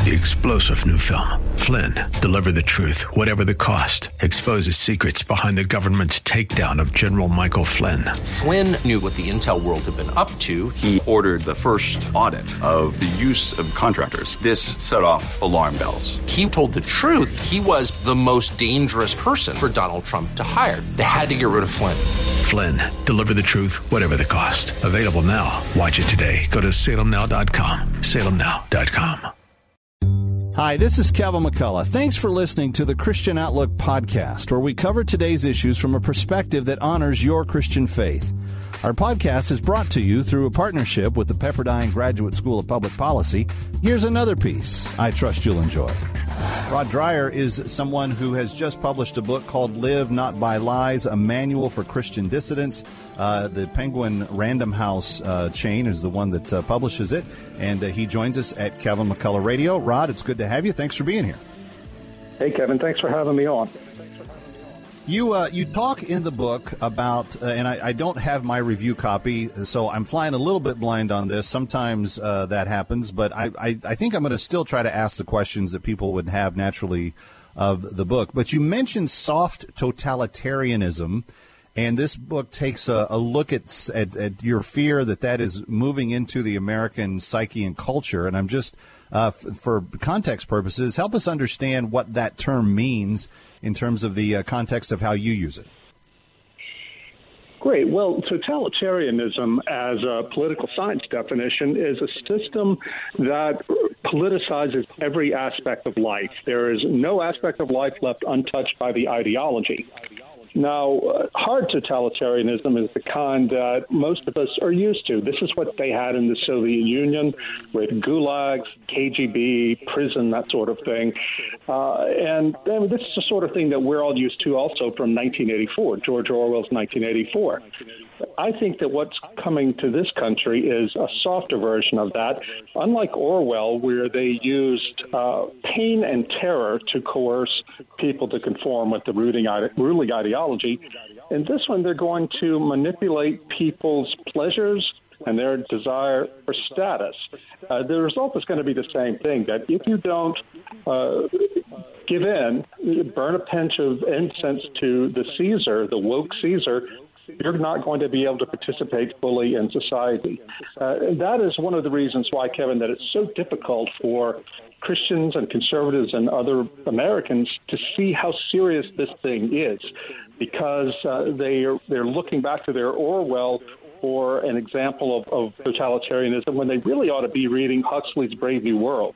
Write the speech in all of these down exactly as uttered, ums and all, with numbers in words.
The explosive new film, Flynn, deliver the truth, whatever the cost, exposes secrets behind the government's takedown of General Michael Flynn. Flynn knew what the intel world had been up to. He ordered the first audit of the use of contractors. This set off alarm bells. He told the truth. He was the most dangerous person for Donald Trump to hire. They had to get rid of Flynn. Flynn, deliver the truth, whatever the cost. Available now. Watch it today. Go to salem now dot com. salem now dot com. Hi, this is Kevin McCullough. Thanks for listening to the Christian Outlook podcast, where we cover today's issues from a perspective that honors your Christian faith. Our podcast is brought to you through a partnership with the Pepperdine Graduate School of Public Policy. Here's another piece I trust you'll enjoy. Rod Dreher is someone who has just published a book called Live Not by Lies, a manual for Christian dissidents. Uh, the Penguin Random House uh, chain is the one that uh, publishes it, and uh, he joins us at Kevin McCullough Radio. Rod, it's good to have you. Thanks for being here. Hey, Kevin. Thanks for having me on. You uh, you talk in the book about, uh, and I, I don't have my review copy, so I'm flying a little bit blind on this. Sometimes uh, that happens, but I, I, I think I'm going to still try to ask the questions that people would have naturally of the book. But you mentioned soft totalitarianism, and this book takes a, a look at, at at your fear that that is moving into the American psyche and culture. And I'm just, uh, f- for context purposes, help us understand what that term means in terms of the uh, context of how you use it. Great. Well, totalitarianism as a political science definition is a system that politicizes every aspect of life. There is no aspect of life left untouched by the ideology. Now, uh, hard totalitarianism is the kind that most of us are used to. This is what they had in the Soviet Union with gulags, K G B, prison, that sort of thing. Uh, and, and this is the sort of thing that we're all used to also from nineteen eighty-four, George Orwell's nineteen eighty-four. I think that what's coming to this country is a softer version of that. Unlike Orwell, where they used uh, pain and terror to coerce people to conform with the ruling, ide- ruling ideology, in this one they're going to manipulate people's pleasures and their desire for status. Uh, the result is going to be the same thing, that if you don't uh, give in, burn a pinch of incense to the Caesar, the woke Caesar, you're not going to be able to participate fully in society. Uh, that is one of the reasons why, Kevin, that it's so difficult for Christians and conservatives and other Americans to see how serious this thing is, because uh, they are, they're looking back to their Orwell or an example of, of totalitarianism when they really ought to be reading Huxley's Brave New World.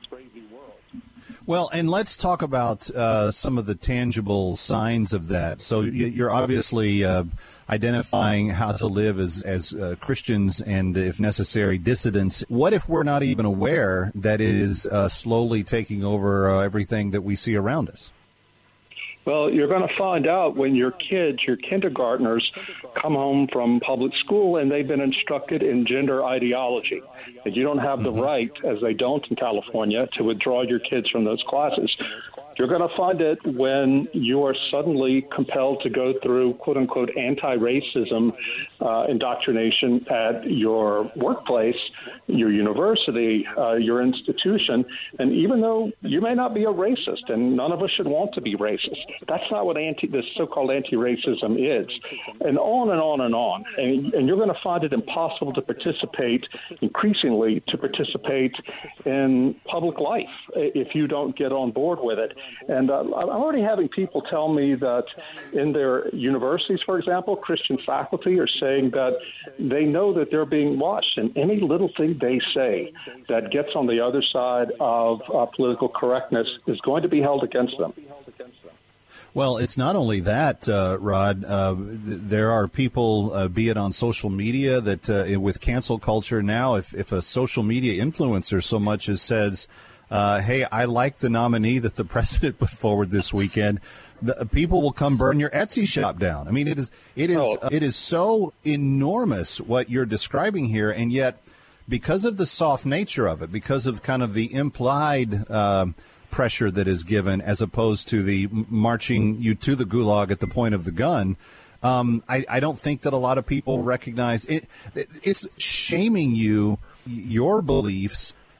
Well, and let's talk about uh, some of the tangible signs of that. So you're obviously uh, identifying how to live as, as uh, Christians and, if necessary, dissidents. What if we're not even aware that it is uh, slowly taking over uh, everything that we see around us? Well, you're going to find out when your kids, your kindergartners, come home from public school and they've been instructed in gender ideology. And you don't have the right, as they don't in California, to withdraw your kids from those classes. You're going to find it when you are suddenly compelled to go through, quote-unquote, anti-racism uh, indoctrination at your workplace, your university, uh, your institution. And even though you may not be a racist, and none of us should want to be racist, that's not what anti this so-called anti-racism is. And on and on and on. And, and you're going to find it impossible to participate, increasingly to participate in public life if you don't get on board with it. And uh, I'm already having people tell me that in their universities, for example, Christian faculty are saying that they know that they're being watched, and any little thing they say that gets on the other side of uh, political correctness is going to be held against them. Well, it's not only that, uh, Rod. Uh, th- there are people, uh, be it on social media, that uh, with cancel culture now, if, if a social media influencer so much as says, Uh, hey, I like the nominee that the president put forward this weekend, the, people will come burn your Etsy shop down. I mean, it is it is oh. uh, it is so enormous what you're describing here, and yet because of the soft nature of it, because of kind of the implied uh, pressure that is given, as opposed to the marching you to the gulag at the point of the gun. Um, I, I don't think that a lot of people recognize it. It's shaming you, your beliefs,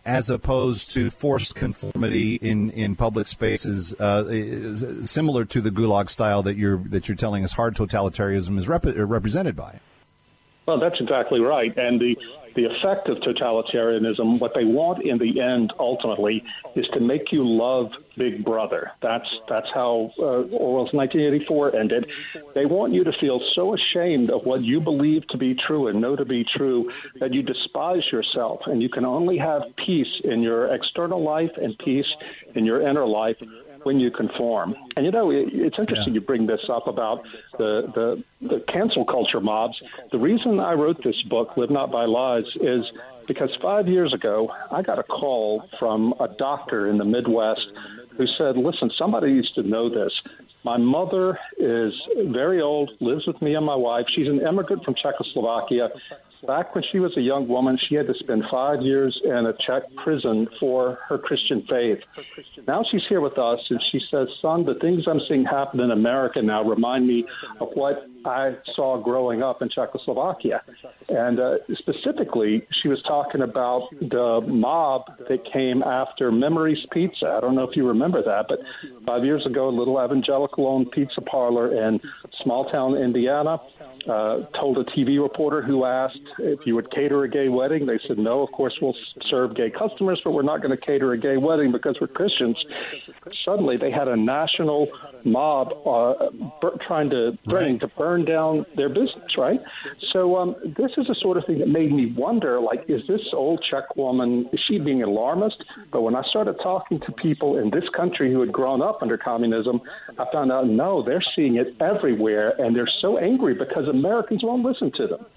as opposed to forced conformity in, in public spaces, uh, similar to the Gulag style that you're that you're telling us hard totalitarianism is rep- represented by. Well, that's exactly right. And the, the effect of totalitarianism, what they want in the end, ultimately, is to make you love Big Brother. That's that's how uh, Orwell's nineteen eighty-four ended. They want you to feel so ashamed of what you believe to be true and know to be true that you despise yourself, and you can only have peace in your external life and peace in your inner life when you conform. And, you know, it, it's interesting yeah. you bring this up about the, the, the cancel culture mobs. The reason I wrote this book, Live Not by Lies, is because five years ago, I got a call from a doctor in the Midwest who said, listen, somebody needs to know this. My mother is very old, lives with me and my wife. She's an immigrant from Czechoslovakia. Back when she was a young woman, she had to spend five years in a Czech prison for her Christian faith. Now she's here with us, and she says, son, the things I'm seeing happen in America now remind me of what I saw growing up in Czechoslovakia. And uh, specifically, she was talking about the mob that came after Memories Pizza. I don't know if you remember that, but five years ago, a little evangelical-owned pizza parlor in small-town Indiana Uh, told a T V reporter who asked if you would cater a gay wedding. They said, no, of course we'll serve gay customers, but we're not going to cater a gay wedding because we're Christians. Suddenly they had a national mob uh, bur- trying to threatening to burn down their business, right? So um, this is the sort of thing that made me wonder, like, is this old Czech woman, is she being alarmist? But when I started talking to people in this country who had grown up under communism, I found out, no, they're seeing it everywhere, and they're so angry because Americans won't listen to them.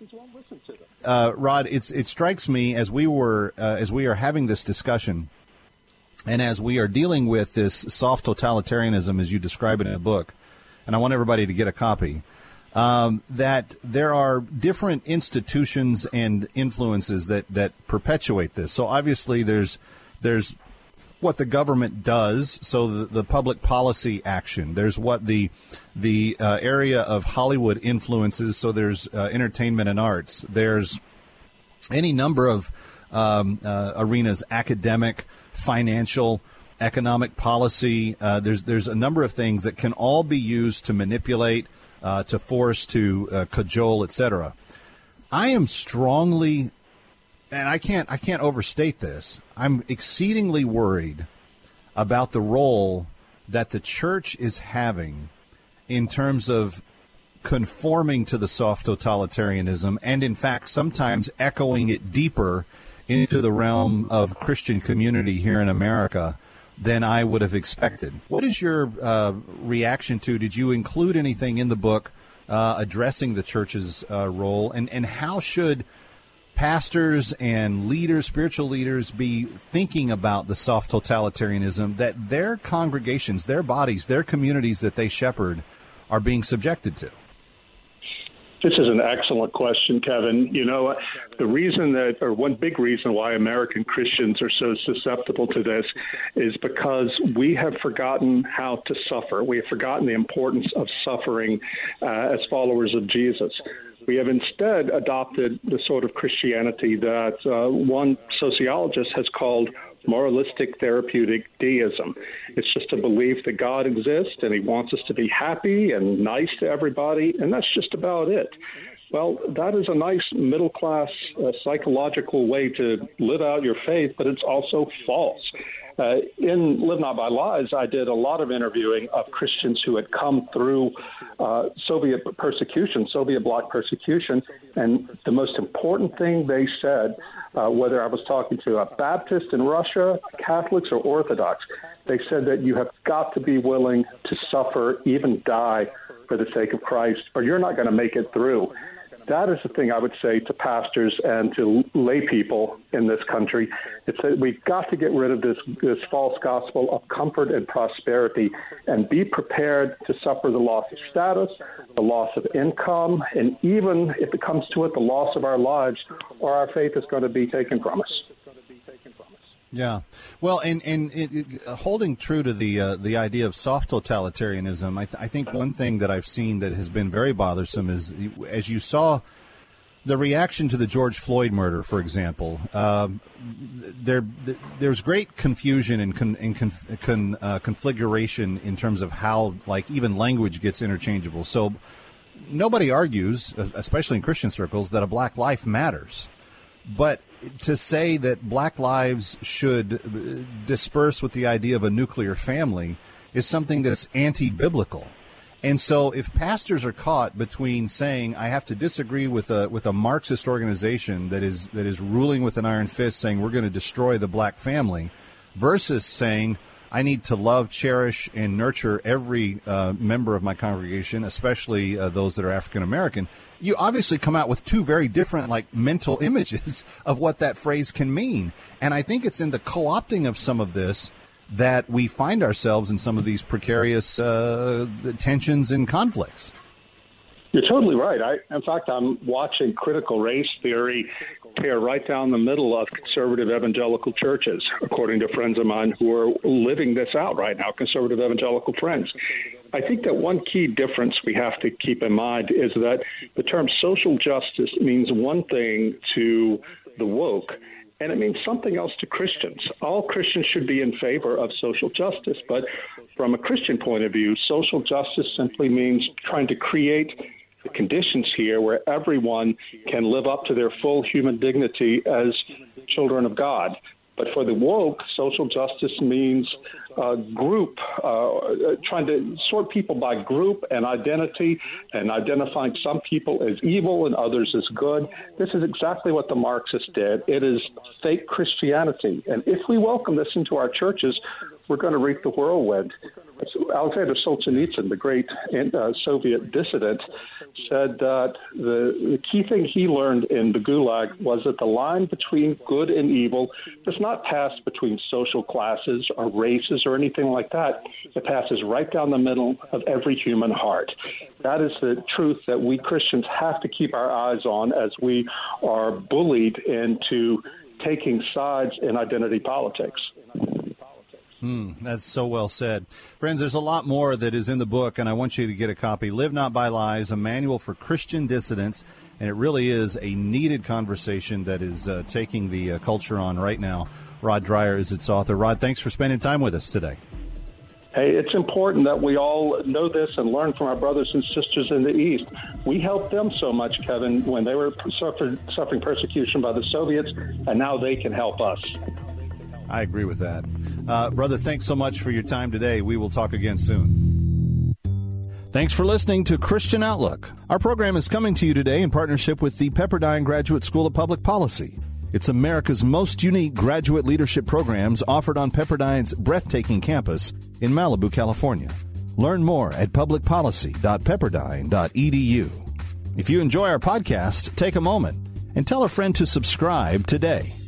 Uh, Rod, it's it strikes me as we were uh, as we are having this discussion, and as we are dealing with this soft totalitarianism, as you describe it in a book, and I want everybody to get a copy, um, that there are different institutions and influences that, that perpetuate this. So obviously, there's there's what the government does, so the, the public policy action. There's what the the uh, area of Hollywood influences, so there's uh, entertainment and arts. There's any number of um, uh, arenas, academic, financial, economic policy. Uh, there's there's a number of things that can all be used to manipulate, uh, to force, to uh, cajole, et cetera. I am strongly And I can't I can't overstate this. I'm exceedingly worried about the role that the church is having in terms of conforming to the soft totalitarianism and, in fact, sometimes echoing it deeper into the realm of Christian community here in America than I would have expected. What is your uh, reaction to, did you include anything in the book uh, addressing the church's uh, role, and, and how should pastors and leaders, spiritual leaders, be thinking about the soft totalitarianism that their congregations, their bodies, their communities that they shepherd are being subjected to? This is an excellent question, Kevin. You know, the reason that, or one big reason why American Christians are so susceptible to this is because we have forgotten how to suffer. We have forgotten the importance of suffering uh, as followers of Jesus. We have instead adopted the sort of Christianity that uh, one sociologist has called moralistic therapeutic deism. It's just a belief that God exists and he wants us to be happy and nice to everybody, and that's just about it. Well, that is a nice middle-class uh, psychological way to live out your faith, but it's also false. Uh, in Live Not by Lies, I did a lot of interviewing of Christians who had come through uh, Soviet persecution, Soviet bloc persecution, and the most important thing they said, uh, whether I was talking to a Baptist in Russia, Catholics, or Orthodox, they said that you have got to be willing to suffer, even die, for the sake of Christ, or you're not going to make it through. That is the thing I would say to pastors and to lay people in this country. It's that we've got to get rid of this, this false gospel of comfort and prosperity and be prepared to suffer the loss of status, the loss of income, and even, if it comes to it, the loss of our lives, or our faith is going to be taken from us. Yeah, well, and and it, it, holding true to the uh, the idea of soft totalitarianism, I, th- I think one thing that I've seen that has been very bothersome is, as you saw the reaction to the George Floyd murder, for example, uh, there there's great confusion and con, in con, con, uh, configuration in terms of how, like, even language gets interchangeable. So nobody argues, especially in Christian circles, that a black life matters. But to say that black lives should disperse with the idea of a nuclear family is something that's anti-biblical. And so if pastors are caught between saying, I have to disagree with a with a Marxist organization that is that is ruling with an iron fist, saying we're going to destroy the black family, versus saying, I need to love, cherish, and nurture every uh, member of my congregation, especially uh, those that are African American, you obviously come out with two very different, like, mental images of what that phrase can mean. And I think it's in the co-opting of some of this that we find ourselves in some of these precarious uh, tensions and conflicts. You're totally right. I, in fact, I'm watching critical race theory tear right down the middle of conservative evangelical churches, according to friends of mine who are living this out right now, conservative evangelical friends. I think that one key difference we have to keep in mind is that the term social justice means one thing to the woke, and it means something else to Christians. All Christians should be in favor of social justice, but from a Christian point of view, social justice simply means trying to create the conditions here where everyone can live up to their full human dignity as children of God. But for the woke, social justice means uh, group, uh, trying to sort people by group and identity, and identifying some people as evil and others as good. This is exactly what the Marxists did. It is fake Christianity. And if we welcome this into our churches, we're going to reap the whirlwind. Alexander Solzhenitsyn, the great uh, Soviet dissident, said that the, the key thing he learned in the Gulag was that the line between good and evil does not pass between social classes or races or anything like that. It passes right down the middle of every human heart. That is the truth that we Christians have to keep our eyes on as we are bullied into taking sides in identity politics. Hmm, that's so well said. Friends, there's a lot more that is in the book, and I want you to get a copy. Live Not by Lies, a manual for Christian dissidents, and it really is a needed conversation that is uh, taking the uh, culture on right now. Rod Dreyer is its author. Rod, thanks for spending time with us today. Hey, it's important that we all know this and learn from our brothers and sisters in the East. We helped them so much, Kevin, when they were suffer- suffering persecution by the Soviets, and now they can help us. I agree with that. Uh, brother, thanks so much for your time today. We will talk again soon. Thanks for listening to Christian Outlook. Our program is coming to you today in partnership with the Pepperdine Graduate School of Public Policy. It's America's most unique graduate leadership programs offered on Pepperdine's breathtaking campus in Malibu, California. Learn more at public policy dot pepperdine dot e d u. If you enjoy our podcast, take a moment and tell a friend to subscribe today.